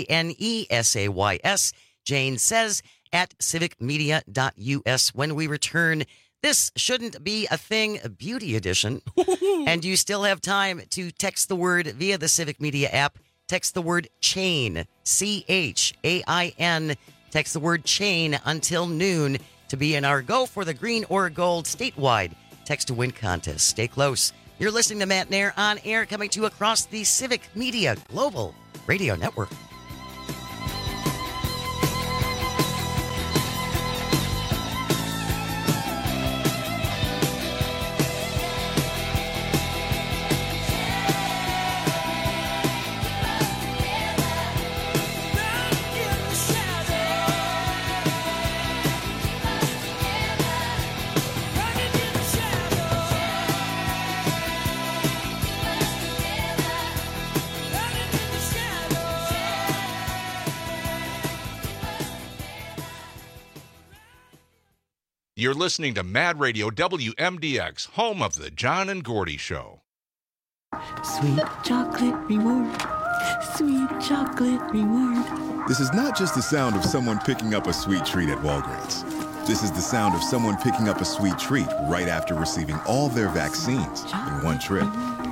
JANESAYS, Jane Says at civicmedia.us. When we return, this shouldn't be a thing, beauty edition. And you still have time to text the word via the Civic Media app. Text the word CHAIN, CHAIN. Text the word CHAIN until noon to be in our Go for the Green or Gold statewide text to win contest. Stay close. You're listening to Matt Nair on air, coming to you across the Civic Media Global Radio Network. You're listening to Mad Radio WMDX, home of the John and Gordy Show. Sweet chocolate reward. Sweet chocolate reward. This is not just the sound of someone picking up a sweet treat at Walgreens. This is the sound of someone picking up a sweet treat right after receiving all their vaccines in one trip.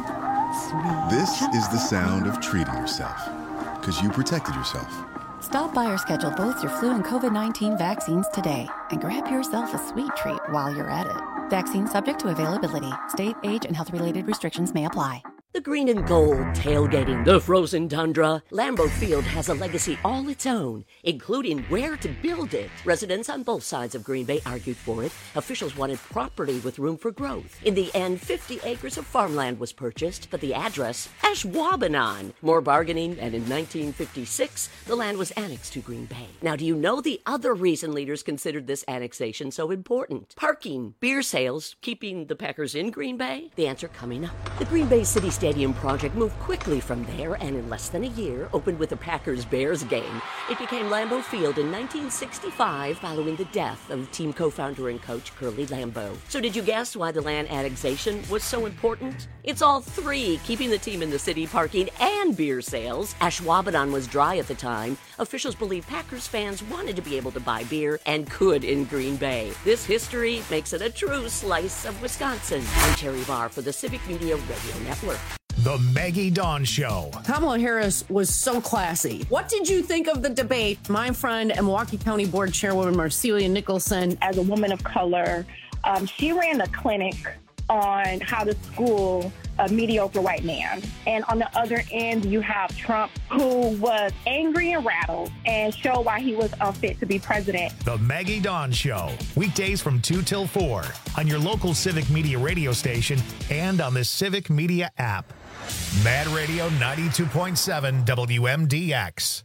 This is the sound of treating yourself, because you protected yourself. Stop by or schedule both your flu and COVID-19 vaccines today and grab yourself a sweet treat while you're at it. Vaccine subject to availability. State, age, and health-related restrictions may apply. The green and gold tailgating the frozen tundra. Lambeau Field has a legacy all its own, including where to build it. Residents on both sides of Green Bay argued for it. Officials wanted property with room for growth. In the end, 50 acres of farmland was purchased, but the address, Ashwaubenon. More bargaining, and in 1956, the land was annexed to Green Bay. Now, do you know the other reason leaders considered this annexation so important? Parking, beer sales, keeping the Packers in Green Bay? The answer coming up. The Green Bay City Stadium project moved quickly from there and in less than a year opened with a Packers-Bears game. It became Lambeau Field in 1965 following the death of team co-founder and coach Curly Lambeau. So did you guess why the land annexation was so important? It's all three, keeping the team in the city, parking, and beer sales. Ashwaubenon was dry at the time. Officials believe Packers fans wanted to be able to buy beer and could in Green Bay. This history makes it a true slice of Wisconsin. I'm Terry Barr for the Civic Media Radio Network. The Maggie Dawn Show. Kamala Harris was so classy. What did you think of the debate? My friend and Milwaukee County Board Chairwoman Marcelia Nicholson. As a woman of color, she ran a clinic on how to school a mediocre white man. And on the other end, you have Trump, who was angry and rattled and showed why he was unfit to be president. The Maggie Dawn Show. Weekdays from 2 till 4 on your local Civic Media radio station and on the Civic Media app. Mad Radio 92.7 WMDX.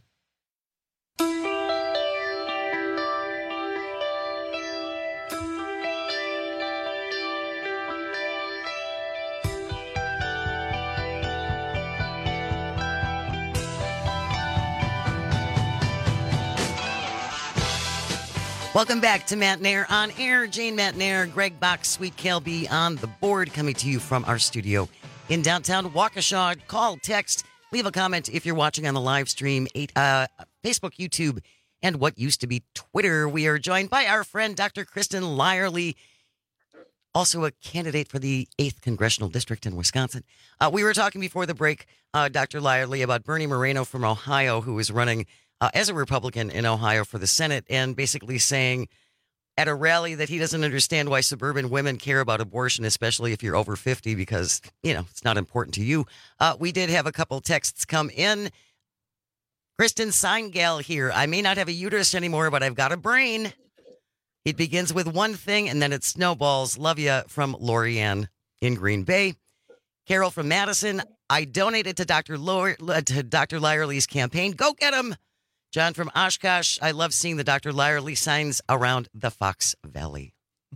Welcome back to Matt Nair on Air. Jane Matt Nair, Greg Bach, Sweet Kelby on the board, coming to you from our studio in downtown Waukesha. Call, text, leave a comment if you're watching on the live stream, Facebook, YouTube, and what used to be Twitter. We are joined by our friend Dr. Kristen Lyerly, also a candidate for the 8th Congressional District in Wisconsin. We were talking before the break, Dr. Lyerly, about Bernie Moreno from Ohio, who is running as a Republican in Ohio for the Senate, and basically saying at a rally that he doesn't understand why suburban women care about abortion, especially if you're over 50, because, it's not important to you. We did have a couple texts come in. Kristen Seingel here. I may not have a uterus anymore, but I've got a brain. It begins with one thing, and then it snowballs. Love ya, from Lorianne in Green Bay. Carol from Madison. I donated to Dr. Lyerly's campaign. Go get him. John from Oshkosh. I love seeing the Dr. Lyerly signs around the Fox Valley.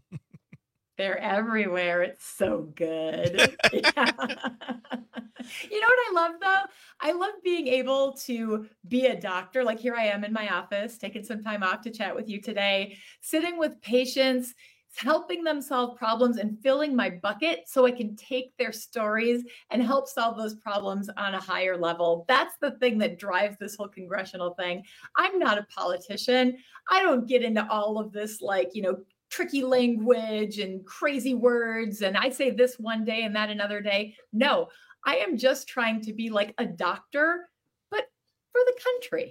They're everywhere. It's so good. Yeah. You know what I love, though? I love being able to be a doctor. Like, here I am in my office, taking some time off to chat with you today, sitting with patients, helping them solve problems and filling my bucket so I can take their stories and help solve those problems on a higher level. That's the thing that drives this whole congressional thing. I'm not a politician. I don't get into all of this, tricky language and crazy words. And I say this one day and that another day. No, I am just trying to be like a doctor, but for the country.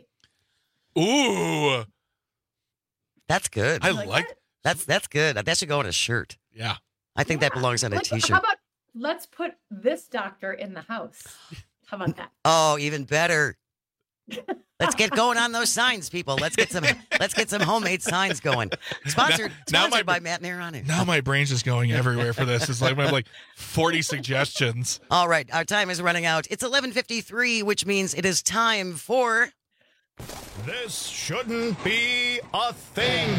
Ooh. That's good. I like That's good. That should go on a shirt. Yeah. I think that belongs on a T-shirt. How about let's put this doctor in the house? How about that? Oh, even better. Let's get going on those signs, people. Let's get some homemade signs going. Sponsored by Matt Nair on it. Now my brain's just going everywhere for this. It's like I have 40 suggestions. All right, our time is running out. It's 11:53, which means it is time for This Shouldn't Be a Thing.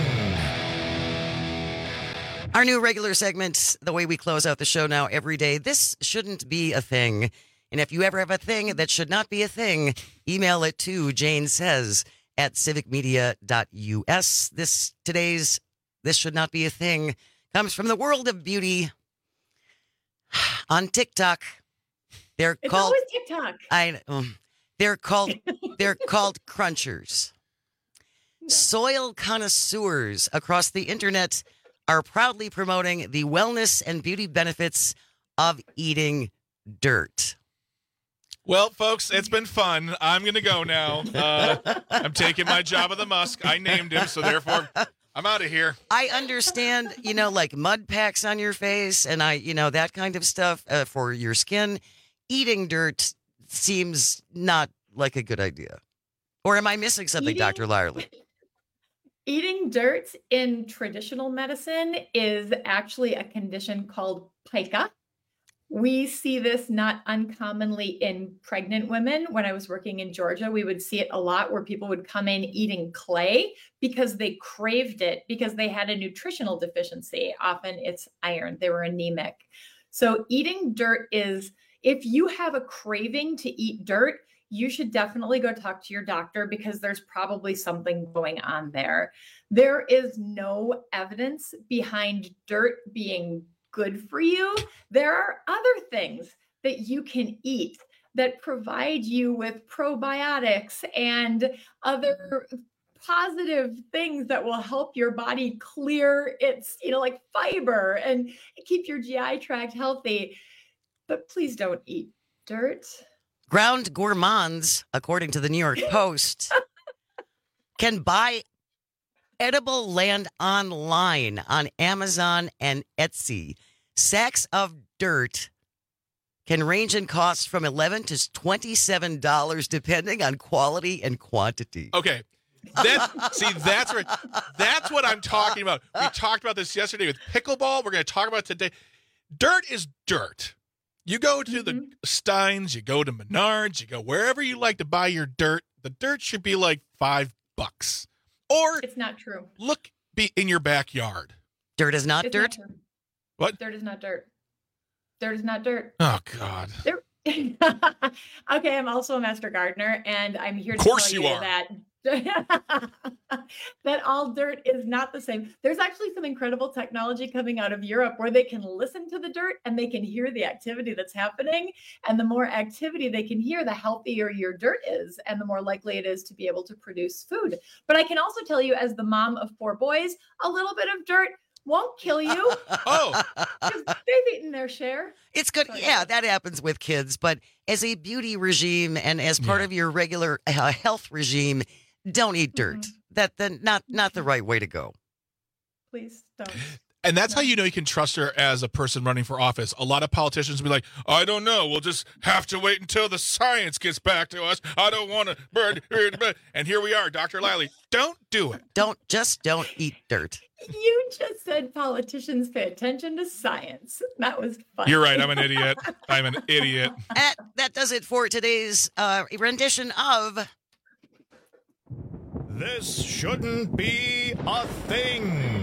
Our new regular segment, the way we close out the show now every day. This shouldn't be a thing. And if you ever have a thing that should not be a thing, email it to janesays@civicmedia.us. Today's This Should Not Be a Thing comes from the world of beauty. On TikTok, It's always TikTok. They're called crunchers. Soil connoisseurs across the internet are proudly promoting the wellness and beauty benefits of eating dirt. Well, folks, it's been fun. I'm going to go now. I'm taking my Jabba the Musk. I named him, so therefore I'm out of here. I understand, like mud packs on your face and that kind of stuff for your skin. Eating dirt seems not like a good idea. Or am I missing something, Dr. Lyerly? Eating dirt in traditional medicine is actually a condition called pica. We see this not uncommonly in pregnant women. When I was working in Georgia, we would see it a lot where people would come in eating clay because they craved it, because they had a nutritional deficiency. Often it's iron. They were anemic. So eating dirt is, if you have a craving to eat dirt, you should definitely go talk to your doctor because there's probably something going on there. There is no evidence behind dirt being good for you. There are other things that you can eat that provide you with probiotics and other positive things that will help your body clear its, like fiber and keep your GI tract healthy. But please don't eat dirt. Ground gourmands, according to the New York Post, can buy edible land online on Amazon and Etsy. Sacks of dirt can range in cost from $11 to $27, depending on quality and quantity. Okay. That's what I'm talking about. We talked about this yesterday with pickleball. We're going to talk about it today. Dirt is dirt. You go to the Steins, you go to Menards, you go wherever you like to buy your dirt. The dirt should be like $5. Or it's not true. Be in your backyard. Dirt is not dirt? Not what? Dirt is not dirt. Dirt is not dirt. Oh, God. Okay, I'm also a master gardener, and I'm here to tell you that that all dirt is not the same. There's actually some incredible technology coming out of Europe where they can listen to the dirt and they can hear the activity that's happening. And the more activity they can hear, the healthier your dirt is and the more likely it is to be able to produce food. But I can also tell you, as the mom of 4 boys, a little bit of dirt won't kill you. Oh, they've eaten their share. It's good. Yeah, that happens with kids. But as a beauty regime and as part of your regular health regime, don't eat dirt. That's not the right way to go. Please don't. And that's how you know you can trust her as a person running for office. A lot of politicians will be like, I don't know. We'll just have to wait until the science gets back to us. I don't want to. And here we are, Dr. Lyerly. Don't do it. Don't eat dirt. You just said politicians pay attention to science. That was fun. You're right. I'm an idiot. I'm an idiot. That does it for today's rendition of This Shouldn't Be a Thing.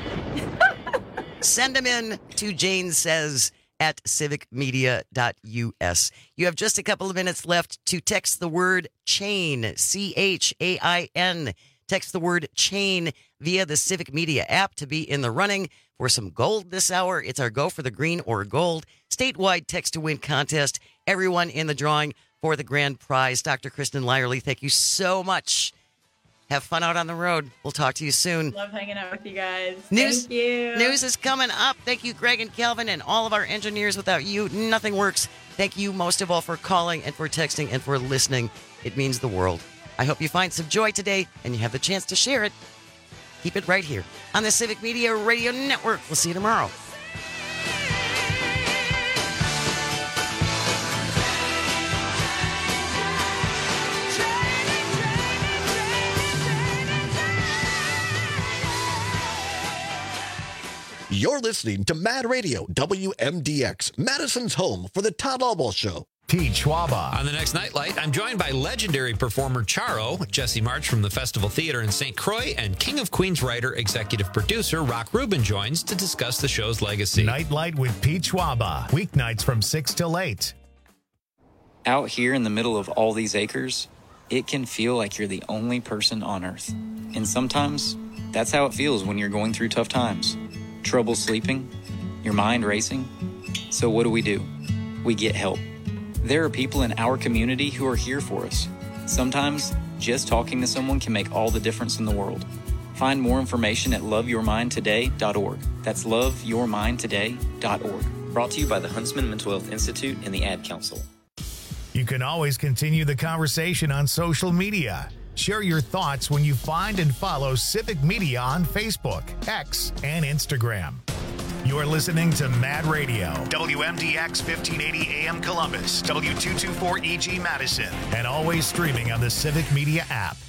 Send them in to Jane Says at civicmedia.us. You have just a couple of minutes left to text the word CHAIN, CHAIN. Text the word CHAIN via the Civic Media app to be in the running for some gold this hour. It's our Go for the Green or Gold statewide text to win contest. Everyone in the drawing for the grand prize. Dr. Kristen Lyerly, thank you so much. Have fun out on the road. We'll talk to you soon. Love hanging out with you guys. News, Thank you. News is coming up. Thank you, Greg and Calvin, and all of our engineers. Without you, nothing works. Thank you most of all for calling and for texting and for listening. It means the world. I hope you find some joy today and you have the chance to share it. Keep it right here on the Civic Media Radio Network. We'll see you tomorrow. You're listening to Mad Radio, WMDX, Madison's home for the Todd Albaugh Show. Pete Schwaba. On the next Nightlight, I'm joined by legendary performer Charo, Jesse March from the Festival Theater in St. Croix, and King of Queens writer, executive producer Rock Rubin joins to discuss the show's legacy. Nightlight with Pete Schwaba. Weeknights from 6 till 8. Out here in the middle of all these acres, it can feel like you're the only person on Earth. And sometimes, that's how it feels when you're going through tough times. Trouble sleeping, your mind racing. So what do? We get help. There are people in our community who are here for us. Sometimes, just talking to someone can make all the difference in the world. Find more information at loveyourmindtoday.org. That's loveyourmindtoday.org. Brought to you by the Huntsman Mental Health Institute and the Ad Council. You can always continue the conversation on social media. Share your thoughts when you find and follow Civic Media on Facebook, X, and Instagram. You're listening to Mad Radio, WMDX 1580 AM Columbus, W224EG Madison, and always streaming on the Civic Media app.